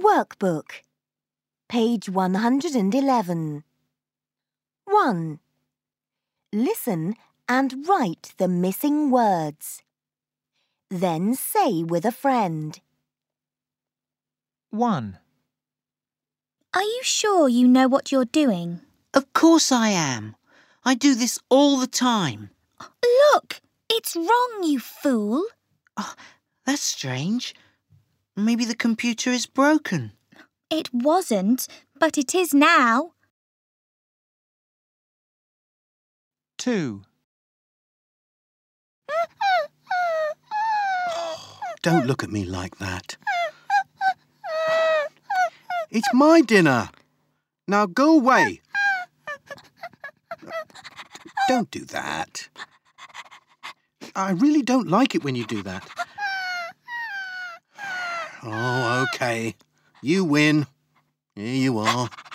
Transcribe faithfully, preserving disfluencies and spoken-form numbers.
Workbook, page one hundred eleven. one. Listen and write the missing words. Then say with a friend. one. Are you sure you know what you're doing? Of course I am. I do this all the time. Look, it's wrong, you fool. Oh, that's strange. Maybe the computer is broken. It wasn't, but it is now. two. Don't look at me like that. It's my dinner. Now go away. Don't do that. I really don't like it when you do that. Oh, OK. You win. Here you are.